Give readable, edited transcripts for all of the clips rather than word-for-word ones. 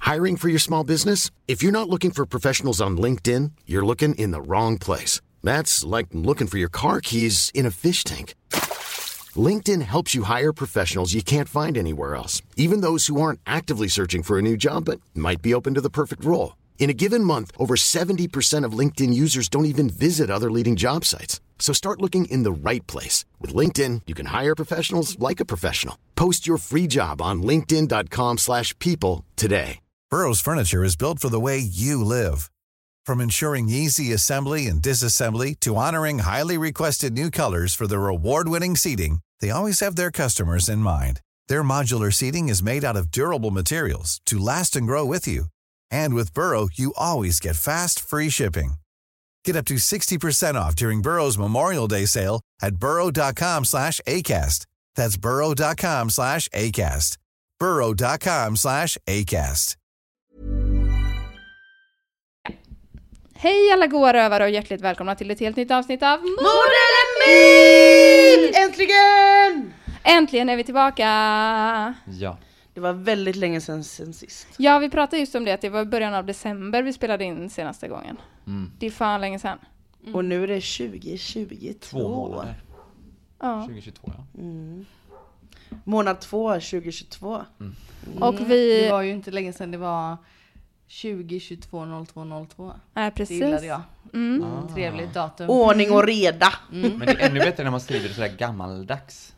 Hiring for your small business? If you're not looking for professionals on LinkedIn, you're looking in the wrong place. That's like looking for your car keys in a fish tank. LinkedIn helps you hire professionals you can't find anywhere else, even those who aren't actively searching for a new job but might be open to the perfect role. In a given month, over 70% of LinkedIn users don't even visit other leading job sites. So start looking in the right place. With LinkedIn, you can hire professionals like a professional. Post your free job on linkedin.com/people today. Burrow's furniture is built for the way you live. From ensuring easy assembly and disassembly to honoring highly requested new colors for their award-winning seating, they always have their customers in mind. Their modular seating is made out of durable materials to last and grow with you. And with Burrow, you always get fast, free shipping. Get up to 60% off during Burrow's Memorial Day sale at burrow.com/ACAST. That's burrow.com/ACAST. burrow.com/ACAST. Hej alla goa rövare och hjärtligt välkomna till ett helt nytt avsnitt av Mord eller myt! Äntligen! Äntligen är vi tillbaka! Ja. Det var väldigt länge sedan sist. Ja, vi pratade just om det, att det var början av december vi spelade in senaste gången. Det är fan länge sedan. Och nu är det 2022. 2 månader. Ja. 2022, ja. Månad 2, 2022. Och Det var ju inte länge sedan, det var 2022-02-02. Nej, precis. Det gillade jag. Trevligt datum. Ordning och reda. Men det är ännu bättre när man skriver det sådär gammaldags.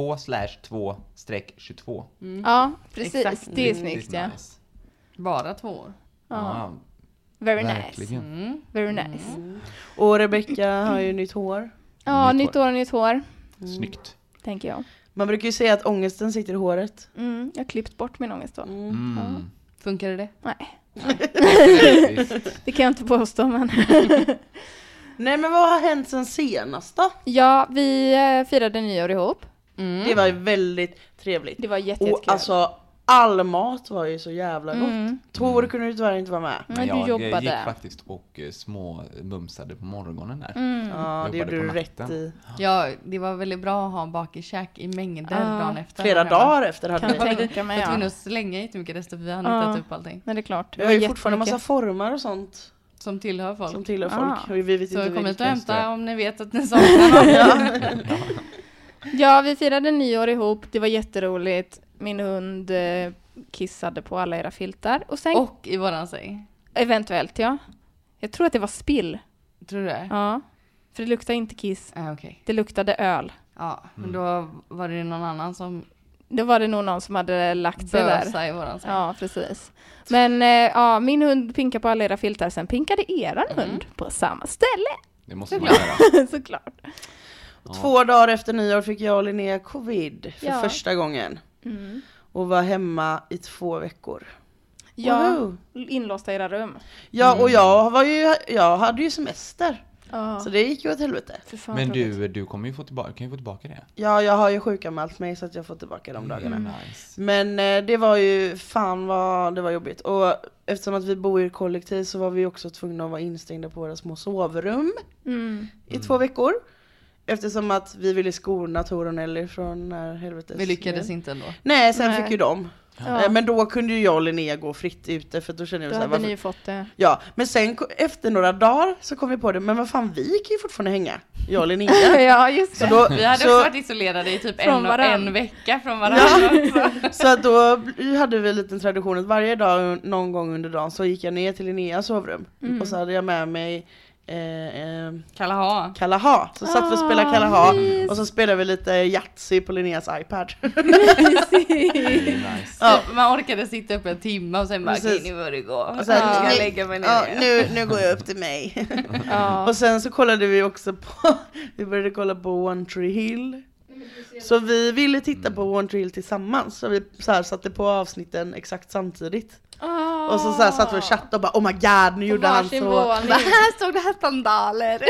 2/2/22. Ja, precis. Exakt. Det är snyggt, ja. Nice. Bara 2 år. Ja, Very verkligen. nice. Very nice. Och Rebecca har ju nytt hår. Ja, Nytt nytt år. Snyggt. Tänker jag. Man brukar ju säga att ångesten sitter i håret. Jag har klippt bort min ångest då. Funkar det? Nej, Visst. det kan jag inte påstå, men... Nej, men vad har hänt sen senast då? Ja, vi firade nyår ihop. Det var ju väldigt trevligt. Det var jättekul. Och alltså, all mat var ju så jävla gott. Tor kunde ju tyvärr inte vara med. Men du jag jobbade. gick faktiskt och små mumsade på morgonen där. Ja, det gjorde Jobbade du på rätt natten. i. Ja, det var väldigt bra att ha bakiskäk i mängder dagen efter. Flera dagar efter hade Kan vi. tänka mig, Jag var tvungen ja. att slänga jättemycket rester för vi hade hittat upp allting. Men det är klart. Vi har ju fortfarande massa formar och sånt Som tillhör folk. som tillhör folk. Och vi vet Så inte kom hit och vilka. hämta om ni vet att ni saknar någon. Ja, vi firade nyår ihop. Det var jätteroligt. Min hund kissade på alla era filtar. Och sen, Och i våran säng. eventuellt, ja. Jag tror att det var spill. Tror du det? Ja. För det luktade inte kiss. Okej. Det luktade öl. Ja, men då var det någon annan som Då var det nog någon som hade lagt sig där. bösa i våran säng. Ja, precis. Men ja, min hund pinkade på alla era filtar. Sen pinkade eran hund på samma ställe. Det måste man göra. Såklart. Och 2 dagar efter nyår fick jag och Linnea covid för Ja. första gången. Och var hemma i 2 veckor. Ja, Woho! inlåsta i era rum. Ja, och jag hade ju semester. Ja. Så det gick ju åt helvete. För fan, Men tråkigt. du kommer ju få tillbaka, kan ju få tillbaka det. Ja, jag har ju sjukanmält mig så att jag får tillbaka de dagarna. Nice. Men det var ju, fan vad det var jobbigt. Och eftersom att vi bor i kollektiv så var vi också tvungna att vara instängda på våra små sovrum i 2 veckor. Eftersom att vi ville skona Tor och Nelly från när helvetes. Vi lyckades inte ändå. Nej, sen Nej. fick ju de. Ja. Men då kunde ju jag och Linnea gå fritt ute för då kände jag Då så här, hade ni ju fått det. Ja, men sen efter några dagar så kom vi på det, men vad fan, vi kan ju fortfarande hänga, jag och Linnea. Ja, just Så det. då, Vi hade så, också varit isolerade i typ Från varann. en vecka från varandra också. så att då hade vi en liten tradition att varje dag, någon gång under dagen, så gick jag ner till Linneas sovrum. Och så hade jag med mig Kalaha. Kalaha. Så satt vi och spelade Kalaha. nice. Och så spelade vi lite Yatzy på Linneas iPad. Nice. Ja. Man orkade sitta upp en timme och sen bara, Precis. okej, nu får det gå. Och Så sen, ska jag nu- lägga mig ner. Ja, nu går jag upp till mig. Ja. Och sen så kollade vi också på, vi började kolla på One Tree Hill. Så vi ville titta på One Tree Hill tillsammans. Så vi så här satte på avsnitten exakt samtidigt. Och så här satt vi och chattade och bara, oh my god, nu gjorde han varsin så. våning. Här stod det här sandaler.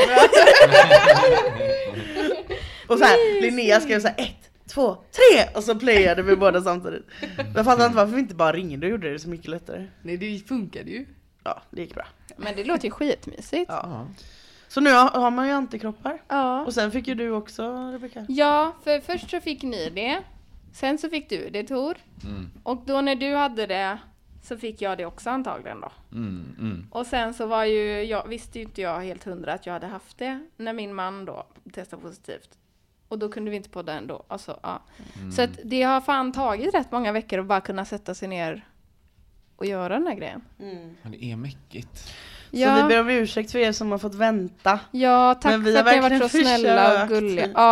Och så här, Linnea skrev så här 1, 2, 3 och så playade vi båda samtidigt. Jag fattar inte varför vi inte bara ringde och gjorde det så mycket lättare. Nej, det funkade ju. Ja, det gick bra. Men det låter ju skitmysigt. Ja. Så nu har man ju antikroppar. Ja. Och sen fick ju du också, Rebecca. Ja, för först så fick ni det. Sen så fick du det, Tor. Och då när du hade det så fick jag det också antagligen då. Och sen så var visste ju inte jag helt 100 att jag hade haft det när min man då testade positivt. Och då kunde vi inte podda ändå. Alltså, ja. Så att det har fan tagit rätt många veckor att bara kunna sätta sig ner och göra den här grejen. Ja, det är mäckigt. Ja. Så vi ber om ursäkt för er som har fått vänta. Ja, tack Men vi för har att ni har varit så verkligen snälla och försökt. gulliga. Ja,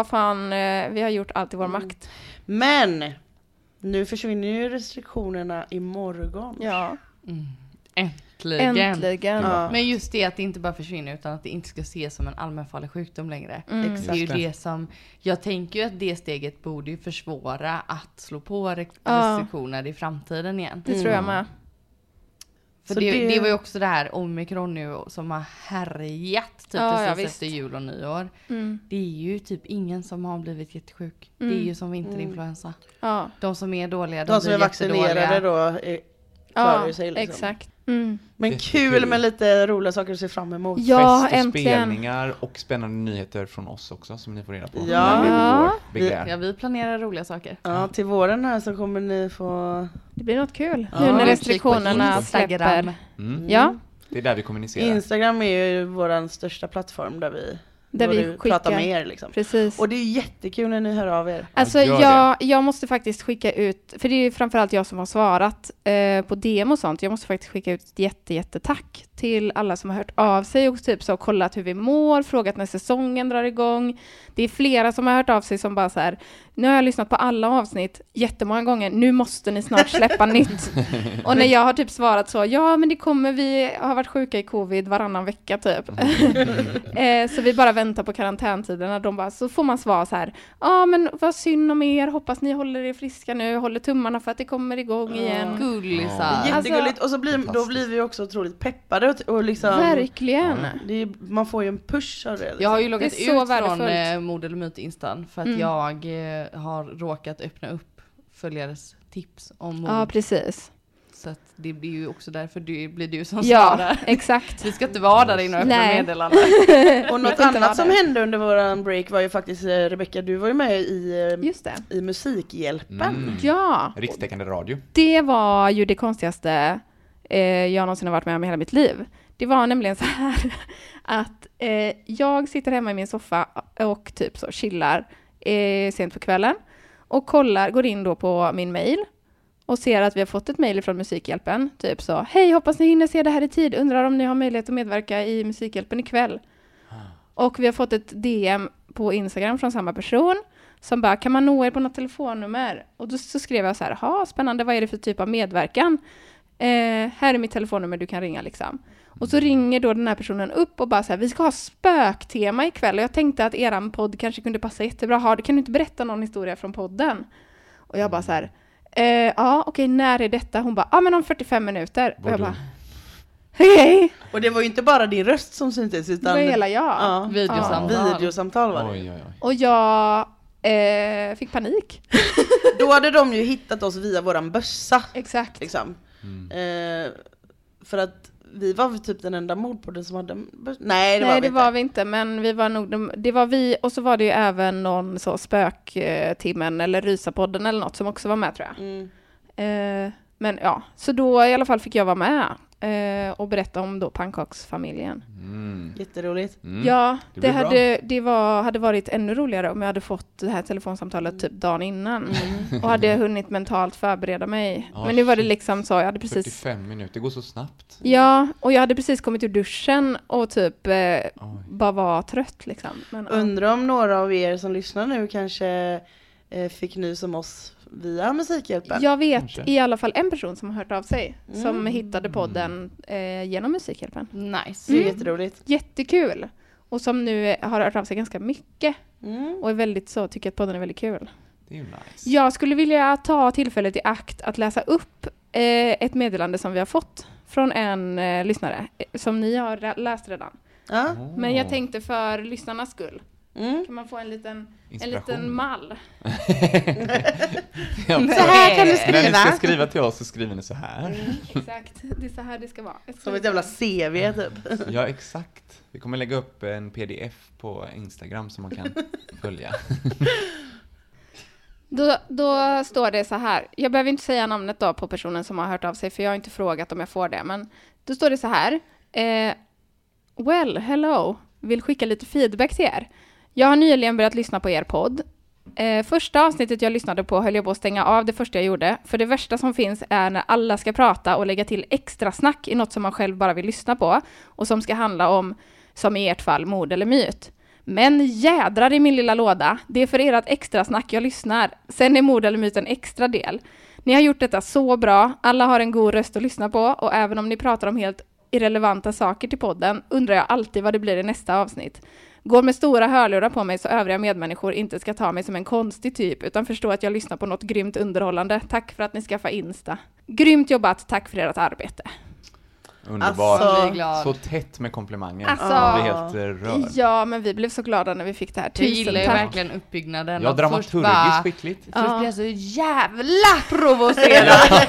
vi har gjort allt i vår makt. Men nu försvinner ju restriktionerna imorgon. Ja, Äntligen. äntligen. Ja. Men just det att det inte bara försvinner utan att det inte ska ses som en allmänfarlig sjukdom längre. Exakt. Det är ju det som, jag tänker ju att det steget borde ju försvåra att slå på restriktioner i framtiden igen. Det tror jag med. För Så det var ju också det här omikron nu som har härjat typ Ja, precis visst. efter jul och nyår. Det är ju typ ingen som har blivit jättesjuk. Det är ju som vinterinfluensa. Ja, De som är dåliga, De som blir är vaccinerade jättedåliga. då klarar ju sig liksom. exakt. Men kul med lite roliga saker att se fram emot. Ja, Fest och äntligen. spelningar och spännande nyheter från oss också som ni får reda på. Ja. När vi går. Ja, vi planerar roliga saker. Ja, till våren här så kommer ni få... Det blir något kul. Ja. Nu när Kik på restriktionerna Instagram. släpper. Mm. Ja, Det är där vi kommunicerar. Instagram är ju vår största plattform där vi vi pratar med skickar. er liksom. Precis. Och det är jättekul när ni hör av er. Alltså gör jag måste faktiskt skicka ut, för det är ju framförallt jag som har svarat på DM och sånt. Jag måste faktiskt skicka ut ett jättetack till alla som har hört av sig och typ så kollat hur vi mår, frågat när säsongen drar igång. Det är flera som har hört av sig som bara så här, nu har jag lyssnat på alla avsnitt jättemånga gånger, nu måste ni snart släppa nytt. Och när jag har typ svarat så, ja men det kommer, vi har varit sjuka i covid varannan vecka typ. Så vi bara väntar på karantäntiderna. De bara, så får man svara så här, ja men vad synd om er, hoppas ni håller er friska nu, håller tummarna för att det kommer igång igen. Gullisar. Jättegulligt. Och så då blir vi också otroligt peppade och liksom... Verkligen. Man får ju en push av det. Liksom. Jag har ju loggat Det är så ut från värdefullt. Mod eller Myt-instan för att jag har råkat öppna upp följares tips om mod. Ja, precis. Så att det blir ju också därför det blir du som Ja, svarar. exakt. Vi ska inte vara där inne och öppna Nej. meddelanden. Och något inte vara annat som där. hände under våran break var ju faktiskt, Rebecca, du var ju med Just det. i Musikhjälpen. Ja, Rikstäckande radio. det var ju det konstigaste jag någonsin har varit med om i hela mitt liv. Det var nämligen så här att jag sitter hemma i min soffa och typ så chillar sent på kvällen och går in då på min mail och ser att vi har fått ett mejl från Musikhjälpen. Typ så, hej, hoppas ni hinner se det här i tid. Undrar om ni har möjlighet att medverka i Musikhjälpen ikväll. Och vi har fått ett DM på Instagram från samma person som bara, kan man nå er på något telefonnummer? Och då så skrev jag så här, ha spännande, vad är det för typ av medverkan? Här är mitt telefonnummer, du kan ringa liksom. Och så ringer då den här personen upp och bara så här, vi ska ha spöktema ikväll. Och jag tänkte att eran podd kanske kunde passa jättebra. Kan du inte berätta någon historia från podden? Och jag bara så här, ja okej, när är detta? Hon bara, men om 45 minuter. Och jag bara, okej. Och det var ju inte bara din röst som syntes utan Det var hela jag. videosamtal var det. Oj. Och jag fick panik. Då hade de ju hittat oss via våran bössa. Exakt. Liksom. För att vi var väl typ den enda mordpodden som hade bössa. Nej, det var vi inte. Men vi var nog det var vi, och så var det ju även någon så spöktimmen eller Rysapodden eller något som också var med, tror jag. Men ja, så då i alla fall fick jag vara med och berätta om då pannkaksfamiljen. Jätteroligt. Ja, Det hade varit ännu roligare om jag hade fått det här telefonsamtalet typ dagen innan och hade hunnit mentalt förbereda mig. Men nu var det liksom så, jag hade precis 45 minuter, det går så snabbt. Ja, och jag hade precis kommit ur duschen och typ bara var trött liksom. Men, Undrar om några av er som lyssnar nu kanske fick nys om oss via Musikhjälpen. jag vet Kanske. i alla fall en person som har hört av sig som hittade podden genom Musikhjälpen. Nice. Det är jätteroligt. Jättekul. Och som nu har hört av sig ganska mycket och är väldigt så, tycker att podden är väldigt kul. Det är ju nice. Jag skulle vilja ta tillfället i akt att läsa upp ett meddelande som vi har fått från en lyssnare som ni har läst redan. Ja. Men jag tänkte för lyssnarnas skull. Kan man få en liten mall? Ja, Så här kan du när ni ska skriva. skriva till oss så skriver ni så här. Exakt, det är så här det ska vara. Som ett jävla CV typ. Ja, exakt. Vi kommer lägga upp en pdf på Instagram som man kan följa. Då står det så här. Jag behöver inte säga namnet då på personen som har hört av sig, för jag har inte frågat om jag får det. Men då står det så här. Well, hello. Vill skicka lite feedback till er. Jag har nyligen börjat lyssna på er podd. Första avsnittet jag lyssnade på höll jag på att stänga av det första jag gjorde. För det värsta som finns är när alla ska prata och lägga till extra snack i något som man själv bara vill lyssna på. Och som ska handla om, som i ert fall, mord eller myt. Men jädrar i min lilla låda. Det är för ert extra snack jag lyssnar. Sen är mord eller myt en extra del. Ni har gjort detta så bra. Alla har en god röst att lyssna på. Och även om ni pratar om helt irrelevanta saker till podden undrar jag alltid vad det blir i nästa avsnitt. Går med stora hörlurar på mig så övriga medmänniskor inte ska ta mig som en konstig typ utan förstå att jag lyssnar på något grymt underhållande. Tack för att ni skaffar Insta. Grymt jobbat, tack för ert arbete. Underbart. Alltså, så tätt med komplimanger. Alltså, Jag blir helt rörd. Ja, men vi blev så glada när vi fick det här. Jag gillar ju tack. verkligen uppbyggnaden. Ja, dramaturgiskt skickligt. Först blir jag så jävla provocerad.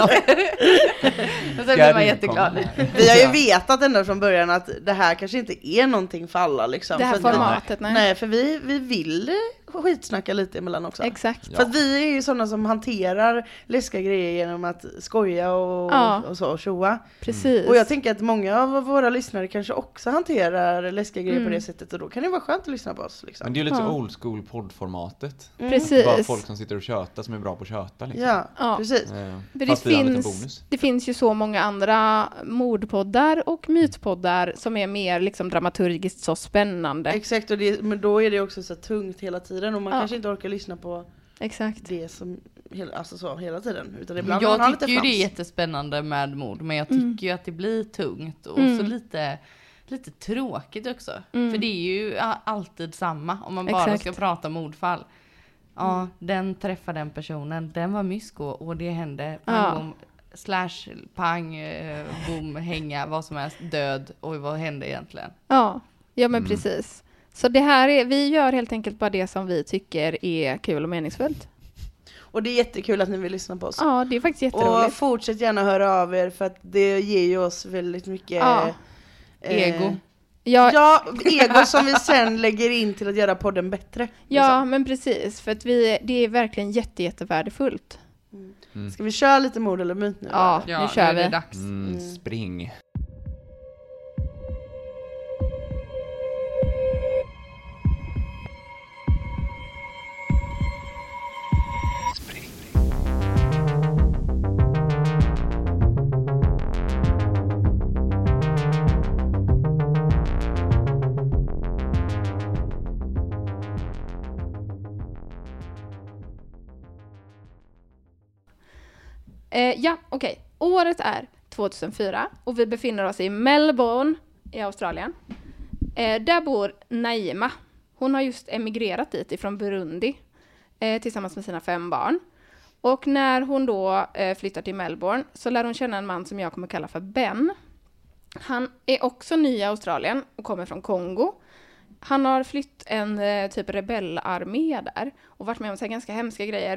Och sen blir man jätteglad. Vi har ju vetat ända från början att det här kanske inte är någonting för alla liksom. Det här för formatet, nej, för vi vill skitsnacka lite emellan också. Exakt. För att vi är ju sådana som hanterar läskiga grejer genom att skoja och så och tjoa. Precis. Och jag tänker att många av våra lyssnare kanske också hanterar läskiga grejer på det sättet och då kan det vara skönt att lyssna på oss liksom. Men det är ju lite old school poddformatet. Precis. Det är bara folk som sitter och tjötar som är bra på att köta liksom. Ja, precis. Fast vi har en liten bonus. Det finns ju så många andra mordpoddar och mytpoddar som är mer liksom dramaturgiskt så spännande. Exakt, och men då är det också så tungt hela tiden och man kanske inte orkar lyssna på det som hela tiden. Utan ibland jag tycker ju det är jättespännande med mord, men jag tycker ju att det blir tungt och så lite tråkigt också. För det är ju alltid samma om man bara ska prata mordfall. Ja, den träffade den personen, den var mysko och det hände pang, slash, pang, boom, hänga, vad som helst, död och vad hände egentligen? Ja men precis. Så det här vi gör helt enkelt bara det som vi tycker är kul och meningsfullt. Och det är jättekul att ni vill lyssna på oss. Ja, det är faktiskt jätteroligt. Och fortsätt gärna höra av er för att det ger ju oss väldigt mycket ego. Ja, ego som vi sen lägger in till att göra podden bättre. Ja, liksom. men precis. För att det är verkligen jättevärdefullt. Ska vi köra lite mord eller myt nu? Ja, nu kör nu är det vi. dags. Spring. Okej. Året är 2004 och vi befinner oss i Melbourne i Australien. Där bor Naima. Hon har just emigrerat dit ifrån Burundi tillsammans med sina 5 barn. Och när hon då flyttar till Melbourne så lär hon känna en man som jag kommer kalla för Ben. Han är också ny i Australien och kommer från Kongo. Han har flytt en typ rebellarmé där och varit med om så här ganska hemska grejer.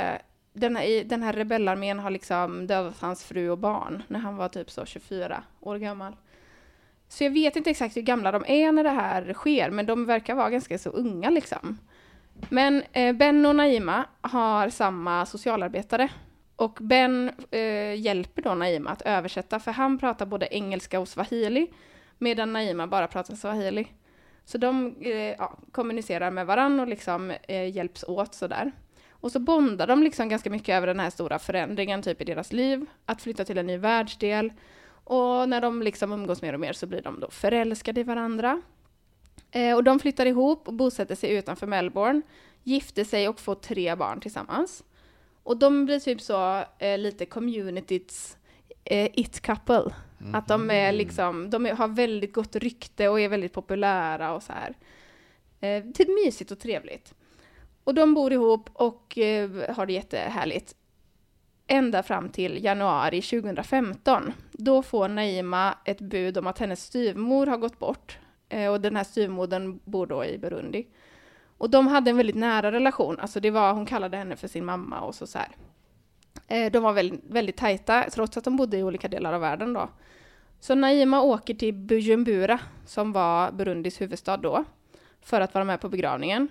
Den här rebellarmén har liksom dödat hans fru och barn när han var typ så 24 år gammal. Så jag vet inte exakt hur gamla de är när det här sker, men de verkar vara ganska så unga liksom. Men Ben och Naima har samma socialarbetare. Och Ben hjälper då Naima att översätta, för han pratar både engelska och swahili, medan Naima bara pratar swahili. Så de kommunicerar med varann och liksom hjälps åt sådär. Och så bondar de liksom ganska mycket över den här stora förändringen typ i deras liv. Att flytta till en ny världsdel. Och när de liksom umgås mer och mer så blir de då förälskade i varandra. Och de flyttar ihop och bosätter sig utanför Melbourne. Gifter sig och får 3 barn tillsammans. Och de blir typ så lite communityts it couple. Att de är liksom, har väldigt gott rykte och är väldigt populära och så här. Typ mysigt och trevligt. Och de bor ihop och har det jättehärligt. Ända fram till januari 2015. Då får Naima ett bud om att hennes styvmor har gått bort. Och den här styvmodern bor då i Burundi. Och de hade en väldigt nära relation. Alltså hon kallade henne för sin mamma och så här. De var väldigt, väldigt tajta trots att de bodde i olika delar av världen då. Så Naima åker till Bujumbura som var Burundis huvudstad då. För att vara med på begravningen.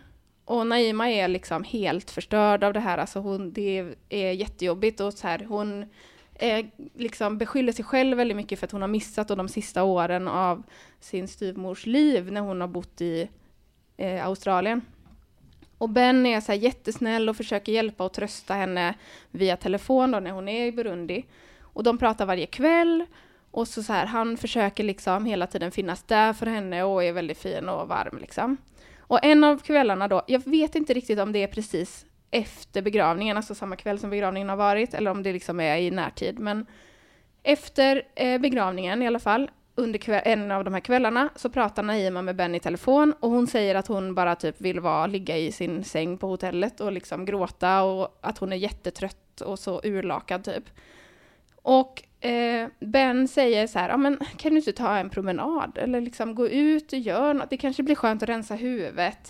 Och Naima är liksom helt förstörd av det här. Alltså det är jättejobbigt. Och så här, hon liksom beskyller sig själv väldigt mycket för att hon har missat de sista åren av sin styvmors liv när hon har bott i Australien. Och Ben är så här jättesnäll och försöker hjälpa och trösta henne via telefon då när hon är i Burundi. Och de pratar varje kväll. Och så här, han försöker liksom hela tiden finnas där för henne och är väldigt fin och varm liksom. Och en av kvällarna då, jag vet inte riktigt om det är precis efter begravningen, alltså samma kväll som begravningen har varit, eller om det liksom är i närtid. Men efter begravningen i alla fall, under en av de här kvällarna, så pratar Naima med Ben i telefon. Och hon säger att hon bara typ vill ligga i sin säng på hotellet och liksom gråta. Och att hon är jättetrött och så urlakad typ. Och Ben säger så här, men kan du inte ta en promenad? Eller liksom gå ut och göra något. Det kanske blir skönt att rensa huvudet.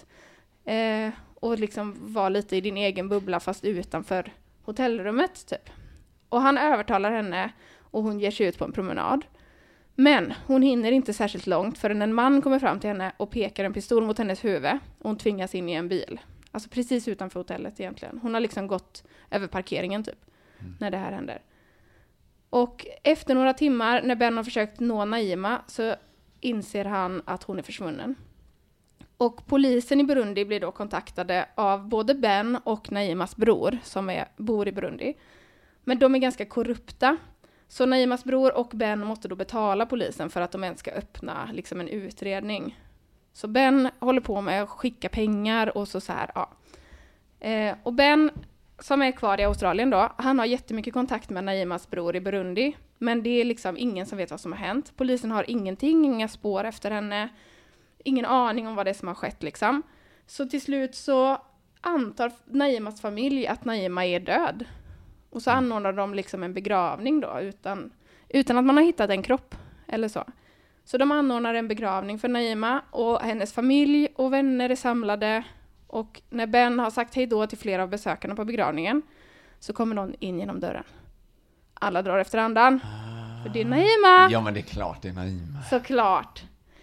Och liksom vara lite i din egen bubbla fast utanför hotellrummet typ. Och han övertalar henne och hon ger sig ut på en promenad. Men hon hinner inte särskilt långt förrän en man kommer fram till henne och pekar en pistol mot hennes huvud. Och hon tvingas in i en bil. Alltså precis utanför hotellet egentligen. Hon har liksom gått över parkeringen typ när det här händer. Och efter några timmar när Ben har försökt nå Naima så inser han att hon är försvunnen. Och polisen i Burundi blir då kontaktade av både Ben och Naimas bror som bor i Burundi. Men de är ganska korrupta. Så Naimas bror och Ben måste då betala polisen för att de ens ska öppna liksom en utredning. Så Ben håller på med att skicka pengar och så här, ja. Och Ben som är kvar i Australien då, han har jättemycket kontakt med Naimas bror i Burundi. Men det är liksom ingen som vet vad som har hänt. Polisen har inga spår efter henne. Ingen aning om vad det är som har skett liksom. Så till slut så antar Naimas familj att Naima är död. Och så anordnar de liksom en begravning då utan att man har hittat en kropp eller så. Så de anordnar en begravning för Naima och hennes familj och vänner är samlade. Och när Ben har sagt hej då till flera av besökarna på begravningen så kommer någon in genom dörren. Alla drar efter andan. För det är Naima. Ja, men det är klart det är Naima. Såklart.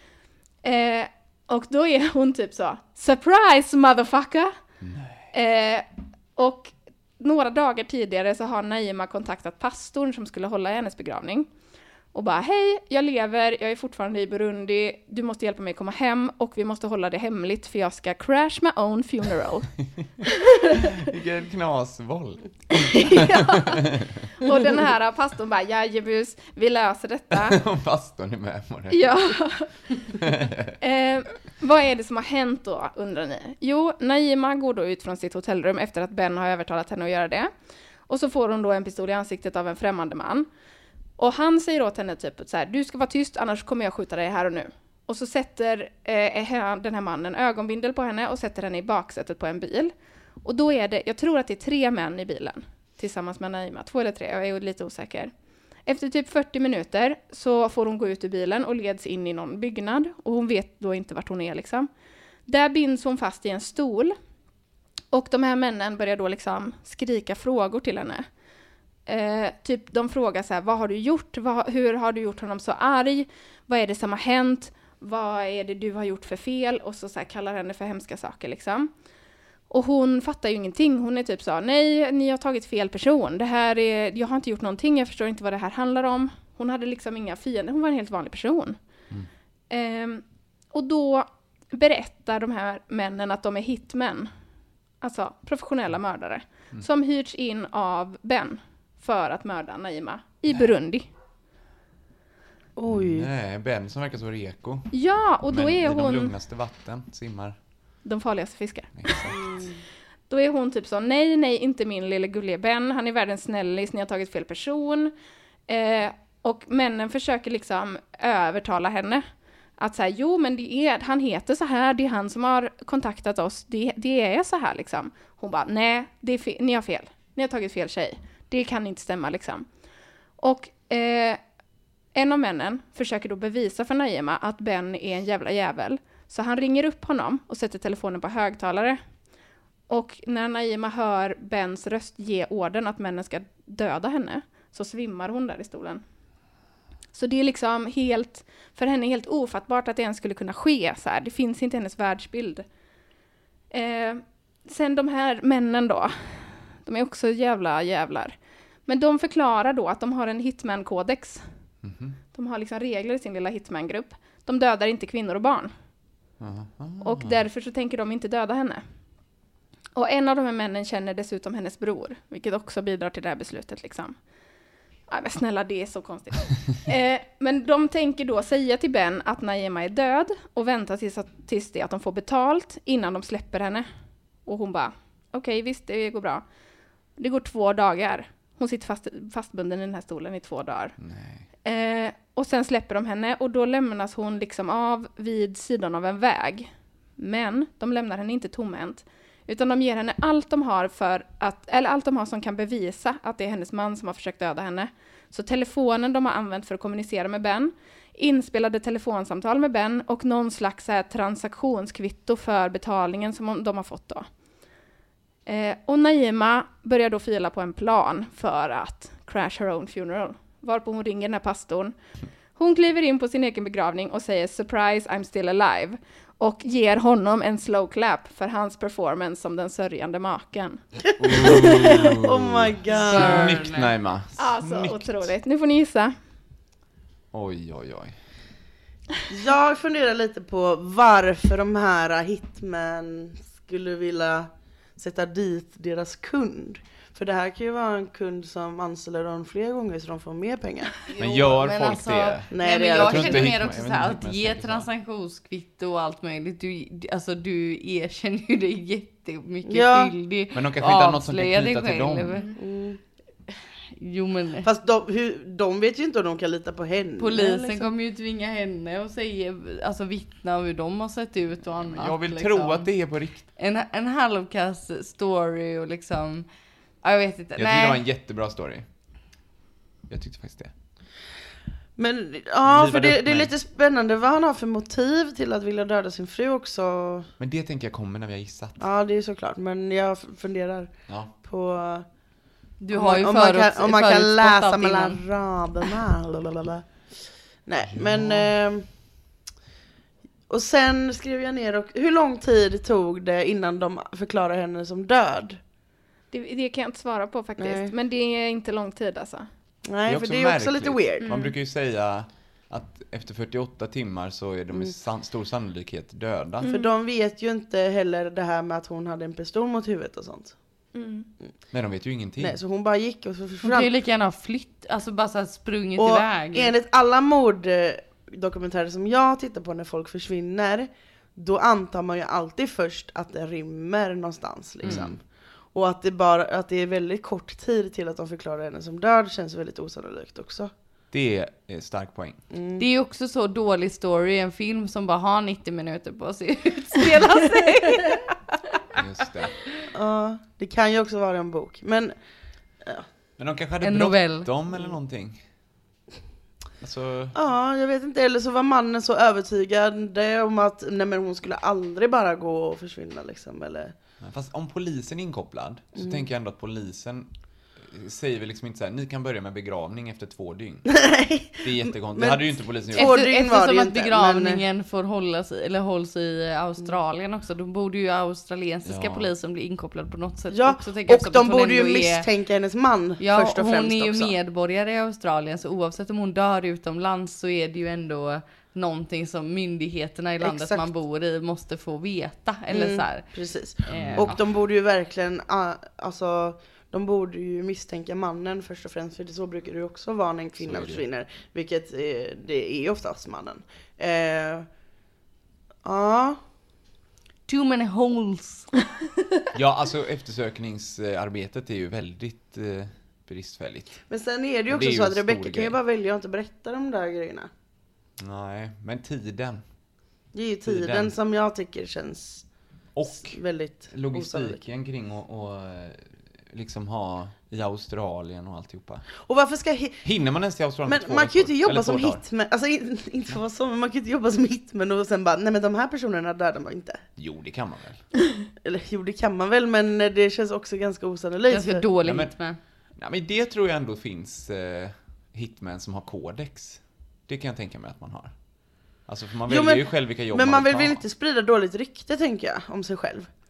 Och då är hon typ så, surprise motherfucker. Och några dagar tidigare så har Naima kontaktat pastorn som skulle hålla i hennes begravning. Och bara, hej, jag lever, jag är fortfarande i Burundi, du måste hjälpa mig komma hem och vi måste hålla det hemligt för jag ska crash my own funeral. Vilken knasvåld. Ja. Och den här pastorn bara, jajebus, vi löser detta. Och pastorn är med på det. Ja. Vad är det som har hänt då, undrar ni? Jo, Naima går då ut från sitt hotellrum efter att Ben har övertalat henne att göra det. Och så får hon då en pistol i ansiktet av en främmande man. Och han säger åt henne typ så här, du ska vara tyst annars kommer jag skjuta dig här och nu. Och så sätter den här mannen ögonbindel på henne och sätter henne i baksätet på en bil. Och då är det, jag tror att det är 3 män i bilen tillsammans med Naima, 2 eller 3, jag är lite osäker. Efter typ 40 minuter så får hon gå ut ur bilen och leds in i någon byggnad. Och hon vet då inte vart hon är liksom. Där binds hon fast i en stol. Och de här männen börjar då liksom skrika frågor till henne. Typ de frågar så här, vad har du gjort? Hur har du gjort honom så arg? Vad är det som har hänt? Vad är det du har gjort för fel? Och så här kallar henne för hemska saker liksom. Och hon fattar ju ingenting. Hon är typ så, nej, ni har tagit fel person. Jag har inte gjort någonting, jag förstår inte vad det här handlar om. Hon hade liksom inga fiender, hon var en helt vanlig person. Och då berättar de här männen att de är hitmen. Alltså professionella mördare. Som hyrts in av Ben för att mörda Naima i Burundi. Oj. Nej, Ben som verkar så reko. Ja, och då men är i hon... de lugnaste vatten simmar. De farligaste fiskar. Exakt. Då är hon typ så, nej, inte min lilla gulliga Ben. Han är världens snällis, ni har tagit fel person. Och männen försöker liksom övertala henne. Att säga, jo men han heter så här, det är han som har kontaktat oss. Det är så här liksom. Hon bara, nej, ni har fel. Ni har tagit fel tjej. Det kan inte stämma liksom. Och en av männen försöker då bevisa för Naima att Ben är en jävla jävel. Så han ringer upp honom och sätter telefonen på högtalare. Och när Naima hör Bens röst ge orden att männen ska döda henne så svimmar hon där i stolen. Så det är liksom för henne helt ofattbart att det ens skulle kunna ske så här. Det finns inte i hennes världsbild. Sen de här männen då, de är också jävlar. Men de förklarar då att de har en hitman-kodex. De har liksom regler i sin lilla hitman-grupp. De dödar inte kvinnor och barn. Och därför så tänker de inte döda henne. Och en av de här männen känner dessutom hennes bror, vilket också bidrar till det här beslutet liksom. Ja, men snälla, det är så konstigt. Men de tänker då säga till Ben att Naima är död och vänta tills det att de får betalt innan de släpper henne. Och hon bara, okej, visst, det går bra. Det går 2 dagar. Hon sitter fastbunden i den här stolen i 2 dagar. Och sen släpper de henne och då lämnas hon liksom av vid sidan av en väg. Men de lämnar henne inte tomhänt. Utan de ger henne allt de har allt de har som kan bevisa att det är hennes man som har försökt döda henne. Så telefonen de har använt för att kommunicera med Ben, inspelade telefonsamtal med Ben och någon slags transaktionskvitto för betalningen som de har fått då. Och Naima börjar då fila på en plan för att crash her own funeral. Varpå hon ringer den här pastorn. Hon kliver in på sin egen begravning och säger surprise, I'm still alive. Och ger honom en slow clap för hans performance som den sörjande maken. Oh my god. Snyggt, Naima. Alltså, otroligt. Nu får ni gissa. Oj. Jag funderar lite på varför de här hitmen skulle vilja sätta dit deras kund. För det här kan ju vara en kund som anställer dem flera gånger så de får mer pengar. Men gör folk det? Nej, men jag känner mer också så här, att ge transaktionskvitto och allt möjligt. Du erkänner ju dig jättemycket skyldig. Men de kanske inte har något som kan knyta till dem. Jo, men... Fast de vet ju inte om de kan lita på henne. Polisen liksom. kommer ju tvinga henne och säga, alltså vittna hur de har sett ut och annat. Jag vill liksom. tro att det är på riktigt. En halvkass story och liksom... Jag vet inte. Jag tycker det var en jättebra story. Jag tyckte faktiskt det. Men ja, för det är lite spännande vad han har för motiv till att vilja döda sin fru också. Men det tänker jag kommer när vi har gissat. Ja, det är såklart. Men jag funderar på... Du har ju om man kan läsa mellan raderna. Nej, men... och sen skrev jag ner, och hur lång tid tog det innan de förklarade henne som död? Det kan jag inte svara på faktiskt. Nej. Men det är inte lång tid alltså. Nej, för det är också lite weird. Man brukar ju säga att efter 48 timmar så är de med stor sannolikhet döda. För de vet ju inte heller det här med att hon hade en pistol mot huvudet och sånt. Nej, de vet ju ingenting. Nej, så hon bara gick och försvann. Hon kan ju lika gärna ha flytt, alltså bara så här sprungit iväg. Och enligt alla morddokumentärer som jag tittar på när folk försvinner, då antar man ju alltid först att det rymmer någonstans liksom. Och att det är väldigt kort tid till att de förklarar henne som död känns väldigt osannolikt också. Det är en stark poäng. Det är också så dålig story, en film som bara har 90 minuter på sig att utspela sig. Just det. Ja, det kan ju också vara en bok. Men de kanske hade bråttom eller någonting. Alltså... Ja, jag vet inte. Eller så var mannen så övertygande om att hon skulle aldrig bara gå och försvinna liksom, eller... Fast om polisen är inkopplad så tänker jag ändå att polisen säger väl liksom inte så här, ni kan börja med begravning efter 2 dygn. Nej. Det är jättekonstigt. Det hade ju inte polisen gjort. Eftersom att begravningen får hålls i Australien också, då borde ju australiensiska polisen bli inkopplad på något sätt. Ja, också, och de borde ju misstänka hennes man först och främst också. Hon är ju medborgare i Australien, så oavsett om hon dör utomlands så är det ju ändå någonting som myndigheterna i landet man bor i måste få veta. Eller så här. Precis. Och de borde ju verkligen, alltså... De borde ju misstänka mannen först och främst, för det så brukar det ju också vara när en kvinna försvinner, vilket det är oftast mannen. Ja. Too many holes. Ja, alltså eftersökningsarbetet är ju väldigt bristfälligt. Men sen är det ju också så att Rebecca kan ju bara välja att inte berätta de där grejerna. Nej, men tiden. Det är ju tiden som jag tycker känns och väldigt logistiken kring och liksom ha i Australien och alltihopa. Och varför ska hinner man ens till Australien? Men man kan ju inte jobba som hitman. Alltså inte för så, men man kan ju inte jobba som hitman och sen bara, nej men de här personerna dödar man inte. Jo, det kan man väl. Eller jo, det kan man väl, men det känns också ganska osannolikt. Ganska dålig hitman. Nej, men det tror jag ändå finns hitman som har kodex. Det kan jag tänka mig att man har. Alltså för man väljer ju själv vilka jobb men man vill ta. väl inte sprida dåligt rykte, tänker jag, om sig själv.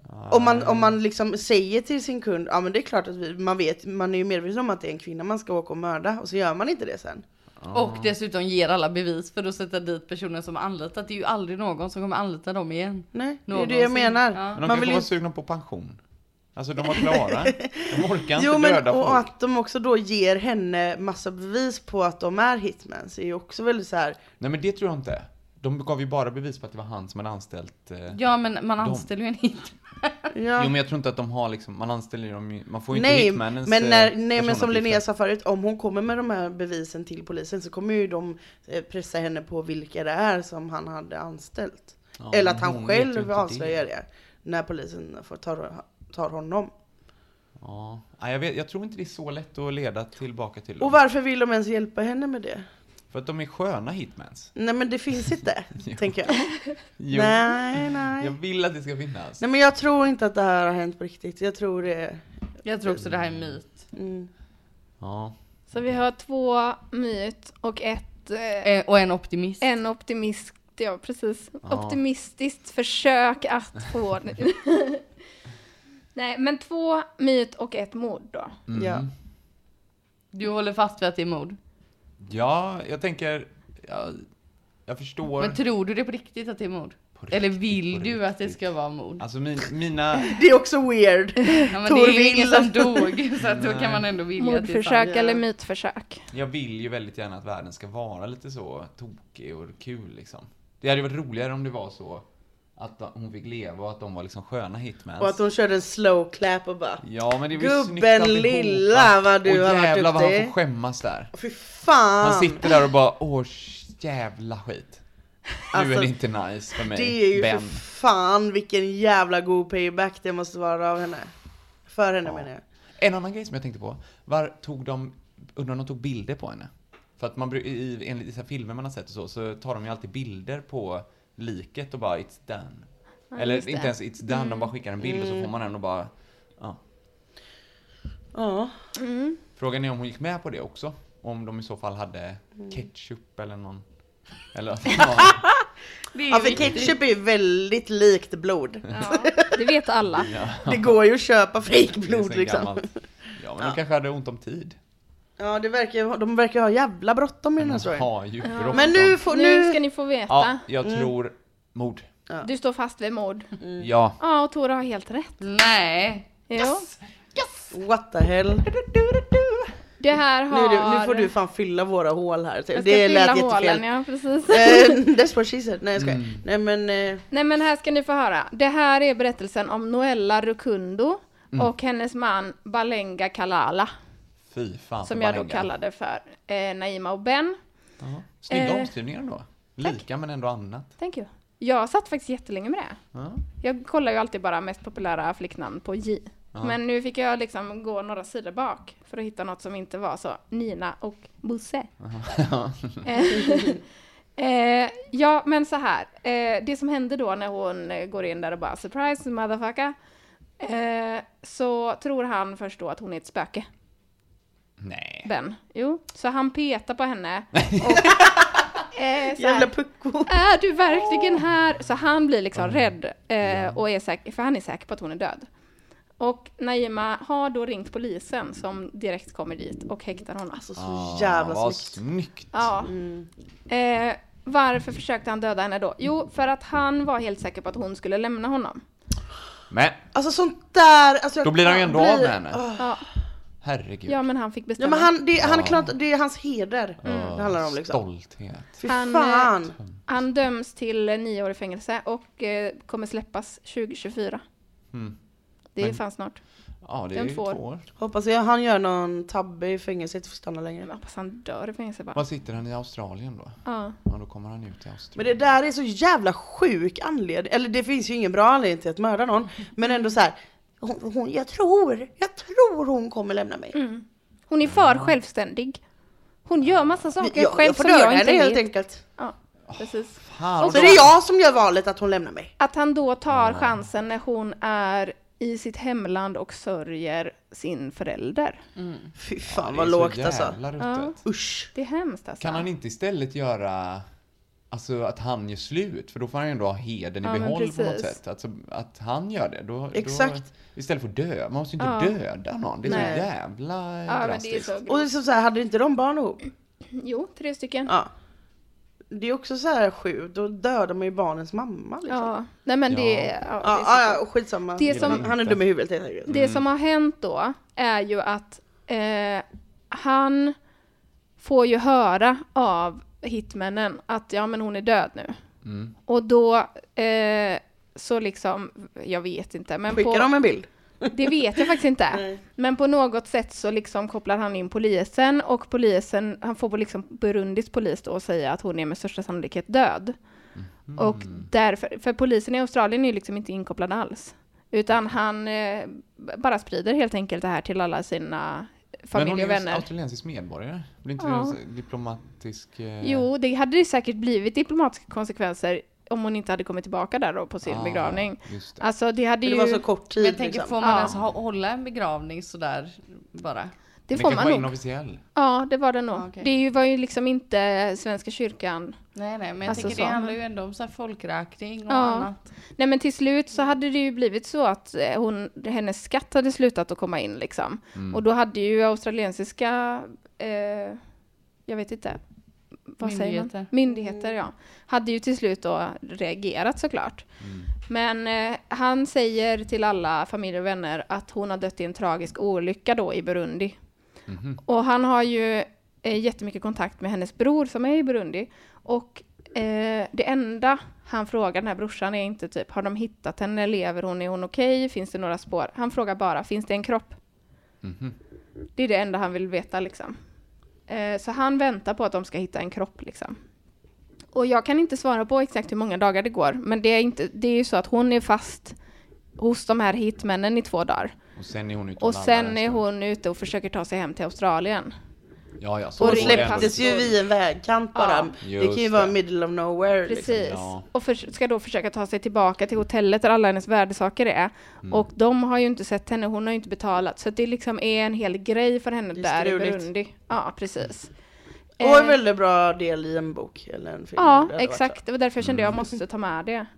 Om man liksom säger till sin kund, ja men det är klart att man är ju medveten om att det är en kvinna man ska åka och mörda, och så gör man inte det sen. Och dessutom ger alla bevis för att sätta dit personen som anlitat. Det är ju aldrig någon som kommer anlita dem igen. Nej, det är det jag menar. Ja. Men de kan vara sugna på pension. Alltså de var klara. De orkar inte döda folk. Och att de också då ger henne massa bevis på att de är hitmen, så är ju också väldigt så här. Nej men det tror jag inte. De gav ju bara bevis på att det var han som hade anställt ja men man anställer ju en hitman. Ja. Jo men jag tror inte att de har liksom, man anställer dem, man får ju inte hitmannens men som Linnea sa förut, om hon kommer med de här bevisen till polisen så kommer ju de pressa henne på vilka det är som han hade anställt. Ja, eller att han själv avslöjar det när polisen tar honom. Ja, jag tror inte det är så lätt att leda tillbaka till dem. Och varför vill de ens hjälpa henne med det? För att de är sköna hitmans. Nej men det finns inte, tänker jag. Jo. Nej. Jag vill att det ska finnas. Nej men jag tror inte att det här har hänt på riktigt. Jag tror också det här är myt. Ja. Så vi har 2 myt och och en optimist. En optimist, ja precis. Ja. Optimistiskt försök att få Nej, men 2 myt och 1 mord då. Ja. Du håller fast vid att det är mord? Ja, jag tänker jag förstår. Men tror du det på riktigt att det är mord? Eller vill du att det ska vara mord? Alltså mina det är också weird. Ja, men det är ju ingen som dog, så att då kan man ändå vilja att det är mordförsök eller mytförsök. Jag vill ju väldigt gärna att världen ska vara lite så tokig och kul liksom. Det hade ju varit roligare om det var så att hon fick leva och att de var liksom sköna hitmans. Och att hon körde en slow clap och bara, ja, men det gubben lilla vad du har varit duktig. Och jävla vad han får skämmas där. Fy fan. Han sitter där och bara, jävla skit. Nu alltså, är det inte nice för mig. Det är ju Ben. för fan vilken jävla god payback det måste vara av henne. För henne menar jag. En annan grej som jag tänkte på, undrar om de tog bilder på henne? För att enligt de filmer man har sett och så tar de ju alltid bilder på liket och bara it's done. Ja, eller inte ens it's done, de bara skickar en bild och så får man den och bara ja. Frågan är om hon gick med på det också. Om de i så fall hade ketchup eller någon. Eller ja, för ketchup är väldigt likt blod. Ja, det vet alla. Ja. Det går ju att köpa fake blod liksom. Gammalt. Ja, men de kanske hade ont om tid. Ja, de verkar ha jävla bråttom i den här storyn. Men nu ska ni få veta. Ja, jag tror mord. Ja. Du står fast vid mord. Ja. Ja, och Tora har helt rätt. Nej. Yes. What the hell? Det här har... Nu får du fan fylla våra hål här. Jag ska det fylla lät hålen, jättefel. ja, precis. That's what she said. Nej, jag skojar. Nej, men här ska ni få höra. Det här är berättelsen om Noella Rukundo och hennes man Balenga Kalala. Fy fan, som jag då kallade för Naima och Ben. Snygga omskrivningar då. Lika men ändå annat. Thank you. Jag satt faktiskt jättelänge med det. Jag kollar ju alltid bara mest populära flicknamn på J. Men nu fick jag liksom gå några sidor bak för att hitta något som inte var så Nina och Bosse. Ja, men så här. Det som hände då när hon går in där och bara surprise motherfucker. Så tror han först då att hon är ett spöke. Nej. Ben. Jo, så han petar på henne. Och, jävla pucko. Är du verkligen här? Så han blir liksom rädd och är säker, för han är säker på att hon är död. Och Naima har då ringt polisen som direkt kommer dit och häktar honom. Alltså så jävla snyggt. Ja. Varför försökte han döda henne då? Jo, för att han var helt säker på att hon skulle lämna honom. Men alltså sånt där, alltså, då blir han ju ändå av med henne. Ja. Herregud. Ja, men han fick bestämma. Ja, men han är klart, det är hans heder. Det handlar om liksom. Stolthet. Fy fan. Han döms till 9 år i fängelse och kommer släppas 2024. Det är fan snart. Ja, det är 2 år. Hoppas han gör någon tabbe i fängelset för att stanna längre. Men hoppas han dör i fängelse bara. Vad sitter han i Australien då? Ja, då kommer han ut i Australien. Men det där är så jävla sjuk anledning. Eller det finns ju ingen bra anledning till att mörda någon. Men ändå så här. Jag tror hon kommer lämna mig. Hon är för självständig. Hon gör massa saker själv som jag inte vet. Helt enkelt. Ja, precis. Och så är det jag som gör valet att hon lämnar mig. Att han då tar chansen när hon är i sitt hemland och sörjer sin förälder. Fy fan vad lågt alltså. Ja. Usch. Det är hemskt alltså. Kan han inte istället göra alltså att han gör slut, för då får han ju ändå ha heden i behåll på något sätt. Alltså att han gör det, då istället för att dö, man måste ju inte döda någon. Det är så jävla drastiskt. Och det är så här, hade inte de barn ihop? Jo, 3 stycken. Ja. Det är också så här sjukt, då dödar man ju barnens mamma liksom. Ja, nej men det skitsamma. Han är dum i huvudet helt enkelt. Det som har hänt då är ju att han får ju höra av hitmännen att men hon är död nu. Och då så liksom, jag vet inte. Men skickar de en bild? Det vet jag faktiskt inte. Men på något sätt så liksom kopplar han in polisen, och polisen, han får liksom Burundis polis då och säga att hon är med största sannolikhet död. Och därför, för polisen i Australien är ju liksom inte inkopplad alls. Utan han bara sprider helt enkelt det här till alla sina familj och vänner. Men hon är australiensisk medborgare. Blir inte det diplomatisk... Jo, det hade det säkert blivit diplomatiska konsekvenser om hon inte hade kommit tillbaka där då på sin begravning. Det. Alltså det hade det var så kort tid. Men jag tänker, får man ens hålla en begravning sådär bara? Det får man nog. Inofficiell. Ja, det var det nog. Okay. Det var ju liksom inte Svenska kyrkan. Nej, men jag tänker det handlar ju ändå om så här folkräkning och annat. Nej, men till slut så hade det ju blivit så att hennes skatt hade slutat att komma in liksom. Och då hade ju australiensiska jag vet inte. Vad säger man? Myndigheter, hade ju till slut då reagerat såklart. Men han säger till alla familjer och vänner att hon har dött i en tragisk olycka då i Burundi. Och han har ju jättemycket kontakt med hennes bror som är i Burundi. Och det enda han frågar den här brorsan är inte typ, har de hittat henne, lever hon, är hon okej? Finns det några spår? Han frågar bara, finns det en kropp? Det är det enda han vill veta liksom. Så han väntar på att de ska hitta en kropp liksom. Och jag kan inte svara på exakt hur många dagar det går. Men det är ju så att hon är fast hos de här hitmännen i 2 dagar. Och sen är hon ute och försöker ta sig hem till Australien. Ja, så och släpptes ju vid en vägkant bara. Det kan ju vara middle of nowhere. Precis. Liksom. Och ska då försöka ta sig tillbaka till hotellet där alla hennes värdesaker är. Och de har ju inte sett henne, hon har ju inte betalat. Så det liksom är en hel grej för henne där i Burundi. Ja, precis. Och en väldigt bra del i en bok eller en film. Ja, exakt. Det var därför jag kände jag måste ta med det.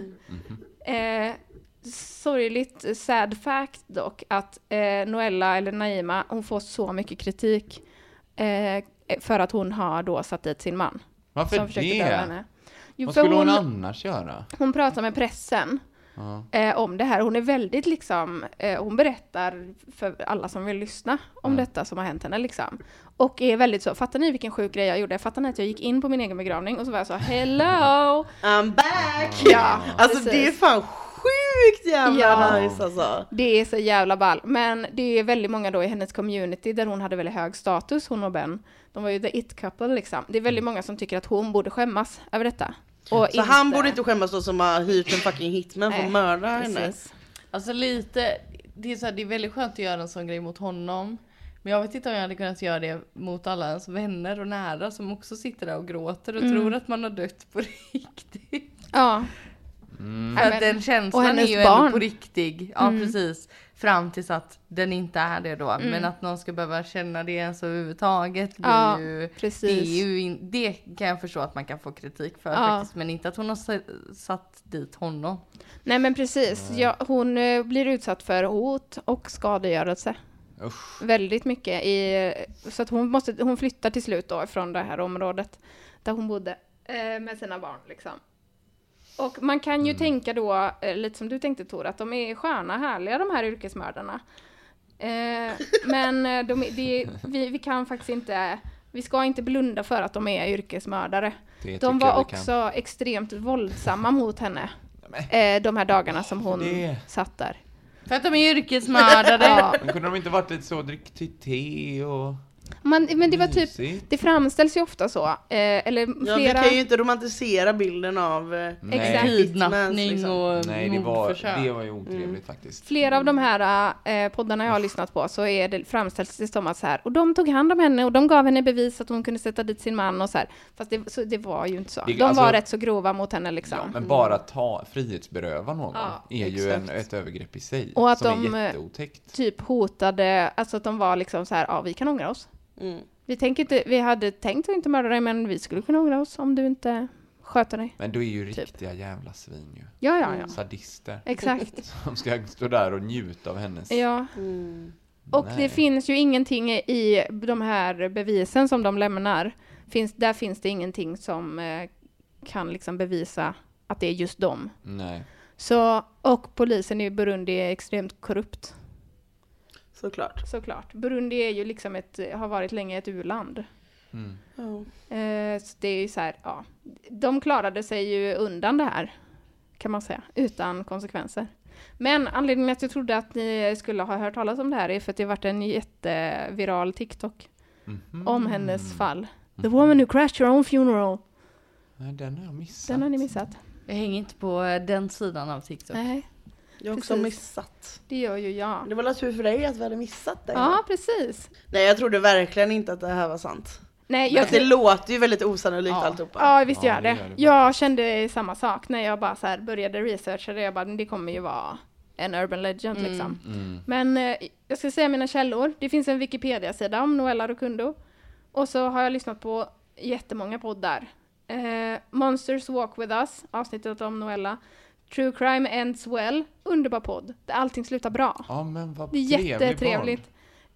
Sorgligt sad fact dock att Noella eller Naima, hon får så mycket kritik för att hon har då satt dit sin man. Varför det? Vad skulle hon annars göra? Hon pratar med pressen om det här. Hon är väldigt liksom, hon berättar för alla som vill lyssna om detta som har hänt henne liksom. Och är väldigt så, fattar ni vilken sjuk grej jag gjorde? Fattar ni att jag gick in på min egen begravning och så var jag så, hello! I'm back! Ja, alltså precis. Det är fan sjukt jävla nice alltså. Det är så jävla ball. Men det är väldigt många då i hennes community där hon hade väldigt hög status, hon och Ben. De var ju the it couple liksom. Det är väldigt många som tycker att hon borde skämmas över detta. Och så han borde inte skämmas då som har hyrt en fucking hitman för att mörda henne. Alltså lite, det är väldigt skönt att göra en sån grej mot honom. Men jag vet inte om jag hade kunnat göra det mot alla ens vänner och nära som också sitter där och gråter och tror att man har dött på riktigt. Ja. För att den känslan är ju ändå på riktigt. Ja, precis. Fram tills att den inte är det då. Men att någon ska behöva känna det ens överhuvudtaget. Det kan jag förstå att man kan få kritik för faktiskt. Men inte att hon har satt dit honom. Nej men precis. Hon blir utsatt för hot och skadegörelse. Usch. Väldigt mycket. Så att hon flyttar till slut då från det här området där hon bodde med sina barn liksom. Och man kan ju tänka då, lite som du tänkte Tor, att de är sköna, härliga de här yrkesmördarna. Men vi kan faktiskt inte, vi ska inte blunda för att de är yrkesmördare. De var också extremt våldsamma mot henne de här dagarna som hon satt där. För att de är yrkesmördare. Men kunde de inte varit lite så, drick till te och... Men det var typ, det framställs ju ofta så. Eller flera... vi kan ju inte romantisera bilden av kidnappning liksom. Och mordförsök. Det var ju otrevligt faktiskt. Flera av de här poddarna jag har lyssnat på så är det framställs det som att så här, och de tog hand om henne och de gav henne bevis att hon kunde sätta dit sin man och så här. Fast det var ju inte så. De var rätt så grova mot henne liksom. Ja, men bara frihetsberöva någon är ju ett övergrepp i sig. Och att som de är jätteotäckt. Typ hotade, alltså att de var liksom så här, vi kan ångra oss. Vi hade tänkt att inte mörda dig, men vi skulle kunna ångra oss om du inte sköta dig. Men då är ju riktiga jävla svin ju. Ja. Sadister. Exakt. Som ska stå där och njuta av hennes... Ja. Och det finns ju ingenting i de här bevisen som de lämnar. Där finns det ingenting som kan liksom bevisa att det är just dem. Nej. Så, och polisen i Burundi är extremt korrupt. Såklart. Burundi är ju liksom har varit länge ett u-land. Så det är ju så här, de klarade sig ju undan det här, kan man säga, utan konsekvenser. Men anledningen att jag trodde att ni skulle ha hört talas om det här är för att det har varit en jätteviral TikTok om hennes fall. The woman who crashed her own funeral. Nej, den har jag missat. Den har ni missat. Jag hänger inte på den sidan av TikTok. Nej. Jag har också missat. Det gör ju jag. Det var tur för dig att vi hade missat det. Ja, precis. Nej, jag trodde verkligen inte att det här var sant. Nej, det låter ju väldigt osannolikt alltihopa. Ja, visst gör det. Jag kände samma sak när jag bara så här började researcha det. Jag bara, det kommer ju vara en urban legend liksom. Men jag ska säga mina källor. Det finns en Wikipedia-sida om Noella Rukundo. Och så har jag lyssnat på jättemånga poddar. Monsters Walk With Us, avsnittet om Noella. True Crime Ends Well, underbar podd. Där allting slutar bra. Ja, men vad det är jättetrevligt.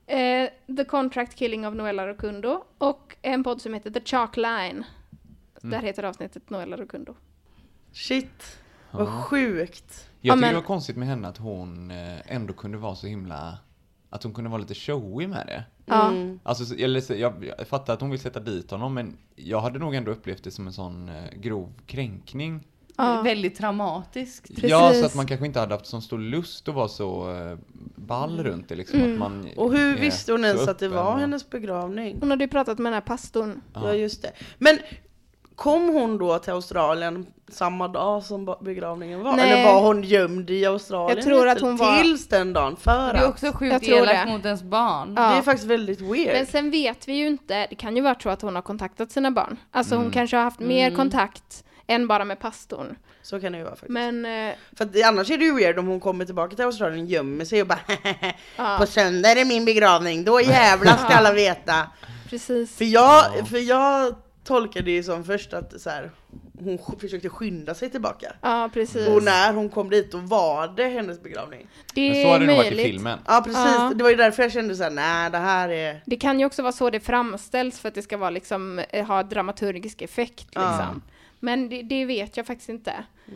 The Contract Killing of Noella Rukundo. Och en podd som heter The Chalk Line. Där heter avsnittet Noella Rukundo. Shit, vad sjukt. Jag tycker det var konstigt med henne att hon ändå kunde vara så himla... Att hon kunde vara lite showy med det. Alltså, jag fattar att hon vill sätta dit honom, men jag hade nog ändå upplevt det som en sån grov kränkning. Väldigt traumatiskt. Precis. Ja, så att man kanske inte hade haft så stor lust att vara så ball runt det. Liksom, att man och hur visste hon ens att det var hennes begravning? Hon hade ju pratat med den här pastorn. Ja, just det. Men kom hon då till Australien samma dag som begravningen var? Nej. Eller var hon gömd i Australien? Jag tror att hon var... Tills den dagen för Det är också sjukt elakt mot ens barn. Ja. Det är faktiskt väldigt weird. Men sen vet vi ju inte, det kan ju vara så att hon har kontaktat sina barn. Alltså hon kanske har haft mer kontakt än bara med pastorn. Så kan det ju vara faktiskt. Men, för att annars är det ju weird om hon kommer tillbaka till Australien, gömmer sig och bara på söndag är min begravning, då jävlar ska alla veta. Precis. För jag tolkade det som först att så här, hon försökte skynda sig tillbaka. Ja, precis. Och när hon kom dit, då var det hennes begravning. Det men så har det nog varit i möjligt. filmen. Ja, precis. Det var ju därför jag kände så här, nej, det här är... Det kan ju också vara så det framställs för att det ska vara liksom, ha dramaturgisk effekt liksom. Men det vet jag faktiskt inte.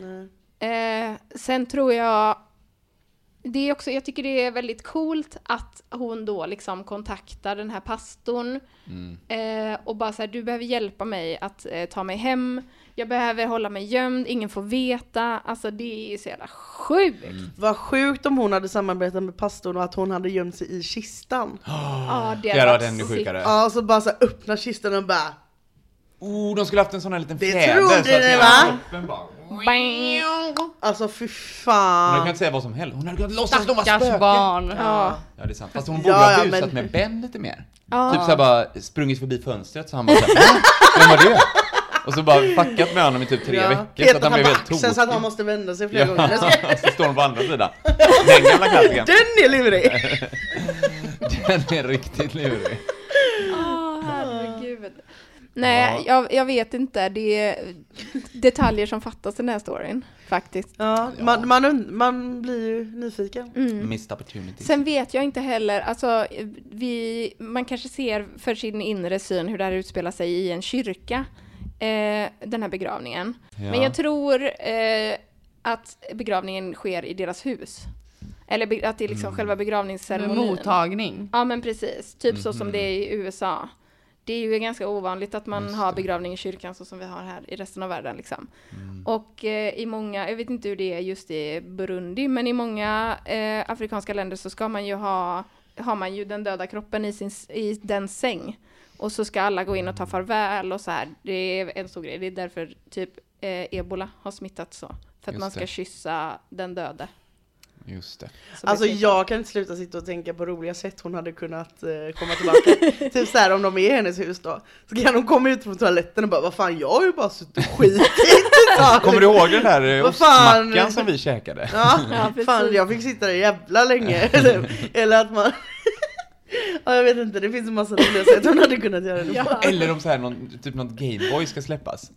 Sen tror jag det är också, jag tycker det är väldigt coolt att hon då liksom kontaktar den här pastorn och bara så här, du behöver hjälpa mig att ta mig hem. Jag behöver hålla mig gömd, ingen får veta. Alltså det är så jävla sjukt. Vad sjukt om hon hade samarbetat med pastorn och att hon hade gömt sig i kistan. Ja, det hade varit ännu sjukare. Ja, så bara så här, öppna kistan och bara... de skulle haft en sån här liten fjäder. Det trodde ni, va? Bang. Alltså fy fan. Hon hade kunnat säga vad som helst. Hon hade kunnat låtsas att de var spöken. barn. Ja. Ja, det är sant. Fast hon borde ha busat med Ben lite mer. Typ såhär bara sprungit förbi fönstret så han bara såhär, vem var det? Och så bara fuckat med honom i typ 3 veckor så att han blev helt tokig. Sen så att han måste vända sig flera gånger. Så står hon på andra sidan. Den gamla klassikern. Den är lurig. Den är riktigt lurig. Herregud. Nej, jag vet inte. Det är detaljer som fattas i den här storyn, faktiskt. Ja, man blir ju nyfiken. Missed opportunity. Sen vet jag inte heller, alltså man kanske ser för sin inre syn hur det här utspelar sig i en kyrka, den här begravningen. Ja. Men jag tror att begravningen sker i deras hus. Eller att det är liksom själva begravningsceremonin. Mottagning. Ja, men precis. Typ så som det är i USA. Det är ju ganska ovanligt att man har begravning i kyrkan så som vi har här i resten av världen liksom. Och i många, jag vet inte hur det är just i Burundi, men i många afrikanska länder så ska man ju har man ju den döda kroppen i den säng. Och så ska alla gå in och ta farväl och så här. Det är en stor grej. Det är därför typ ebola har smittat så. För att man ska kyssa den döde. Just det. Alltså jag kan inte sluta sitta och tänka på roliga sätt hon hade kunnat komma tillbaka. Typ så här om de är i hennes hus då. Så kan de komma ut från toaletten och bara, vad fan, jag har ju bara suttit och skitit. Kommer du ihåg den där ostmackan som vi käkade? Ja, fan, jag fick sitta där jävla länge. Eller att man... Ja, jag vet inte, det finns en massa roliga sätt hon hade kunnat göra det på. Eller om så här, typ något Gameboy ska släppas.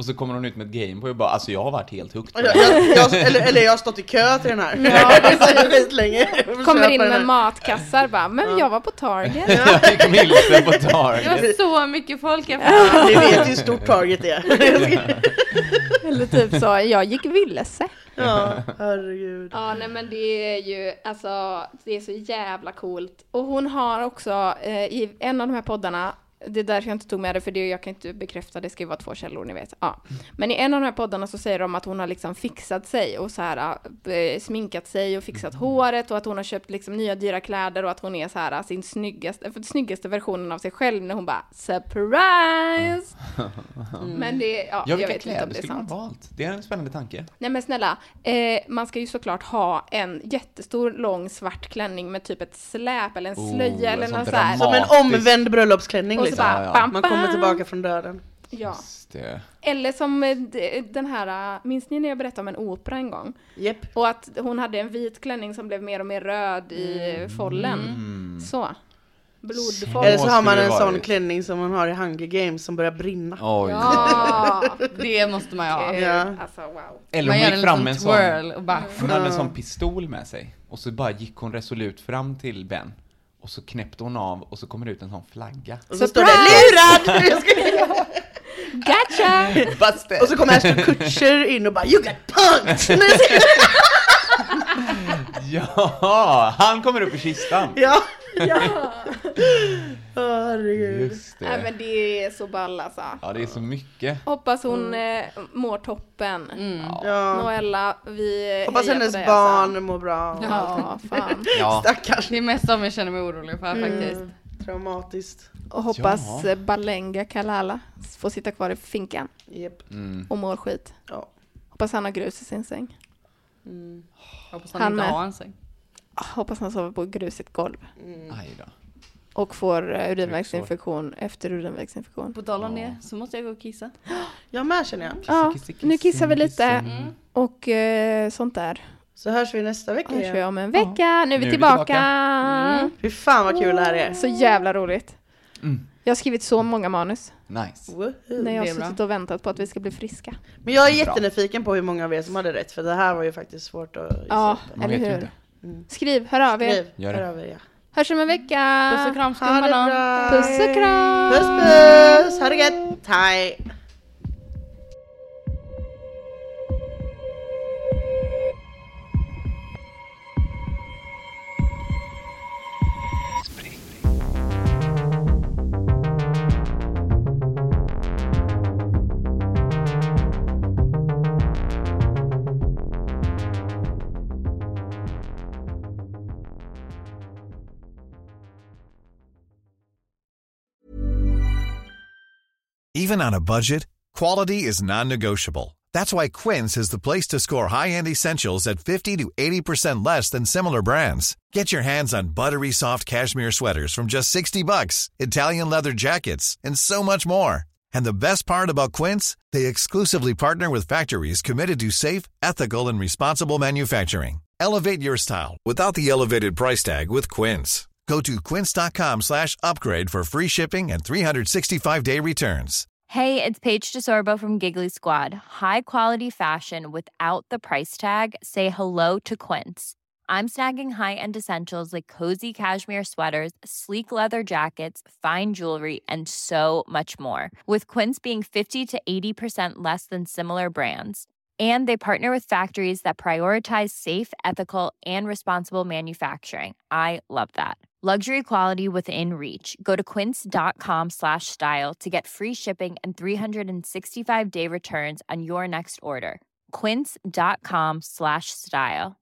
Och så kommer hon ut med ett Gameboy och bara, alltså jag har varit helt hooked på eller jag har stått i kö till den här. Länge. Kommer in med matkassar bara, men jag var på Target. Jag gick vilse på Target. Det var så mycket folk. Ni vet hur stort Target är. Eller typ så, jag gick vilse. Ja, herregud. Ja, nej men det är ju, alltså, det är så jävla coolt. Och hon har också, i en av de här poddarna, det är därför jag inte tog med det, för det jag kan inte bekräfta, det ska ju vara 2 källor, ni vet. Ja. Men i en av de här poddarna så säger de att hon har liksom fixat sig och så här sminkat sig och fixat håret, och att hon har köpt liksom nya dyra kläder, och att hon är så här sin snyggaste versionen av sig själv, när hon bara surprise. Men det, ja, jag vet inte om det är sant. Valt? Det är en spännande tanke. Nej men snälla, man ska ju såklart ha en jättestor lång svart klänning med typ ett släp eller en slöja eller något så här. Som en omvänd bröllopsklänning liksom. Bara, bam, man kommer tillbaka från döden. Ja. Eller som den här, minns ni när jag berättade om en opera en gång? Yep. Och att hon hade en vit klänning som blev mer och mer röd i follen. Så. Blodfoll. Eller så har man en sån klänning som man har i Hunger Games som börjar brinna. Ja, det måste man ju ha. Ja. Alltså, wow. Eller hon gick fram med en sån, och bara, hon hade en sån pistol med sig. Och så bara gick hon resolut fram till Ben. Och så knäppte hon av och så kommer det ut en sån flagga. Och så står det lurad! Gotcha! Och så kommer Ashton Kutcher in och bara, you got punked! Ja, han kommer upp i kistan. Ja. Herregud. Just det. Nej, men det är så ball alltså. Ja, det är så mycket. Hoppas hon mår toppen. Ja. Noella, vi hoppas hennes dig, barn alltså. mår bra. Ja, fan. Ja. Stackars. Det är mest som jag känner mig orolig för faktiskt. Traumatiskt. Och hoppas Balenga Kalala får sitta kvar i finkan. Yep. Och mår skit. Ja. Hoppas han har grus i sin säng. Hoppas han inte har en säng. Hoppas han sover på grusigt golv. Aj då. Och får urinvägsinfektion efter urinvägsinfektion. På tal om det så måste jag gå och kissa. Jag med, känner jag. Ja, nu kissar vi lite. Och sånt där. Så hörs vi nästa vecka igen. Hörs vi om en vecka. Nu är vi tillbaka. Fy fan vad kul det här är. Så jävla roligt. Jag har skrivit så många manus. Nice. När jag har suttit och väntat på att vi ska bli friska. Men jag är jättenyfiken på hur många av er som hade rätt. För det här var ju faktiskt svårt att gissa. Ja, eller hur? Skriv, hör av er. Hör av er, ja. Hörs om en vecka. Puss och kram, skumbanan. Puss och kram. Puss, puss. Ha det gött. Hej. Even on a budget, quality is non-negotiable. That's why Quince is the place to score high-end essentials at 50 to 80% less than similar brands. Get your hands on buttery soft cashmere sweaters from just $60, Italian leather jackets, and so much more. And the best part about Quince, they exclusively partner with factories committed to safe, ethical, and responsible manufacturing. Elevate your style without the elevated price tag with Quince. Go to quince.com/upgrade for free shipping and 365-day returns. Hey, it's Paige DeSorbo from Giggly Squad. High quality fashion without the price tag. Say hello to Quince. I'm snagging high-end essentials like cozy cashmere sweaters, sleek leather jackets, fine jewelry, and so much more. With Quince being 50 to 80% less than similar brands. And they partner with factories that prioritize safe, ethical, and responsible manufacturing. I love that. Luxury quality within reach. Go to quince.com/style to get free shipping and 365-day returns on your next order. Quince.com/style.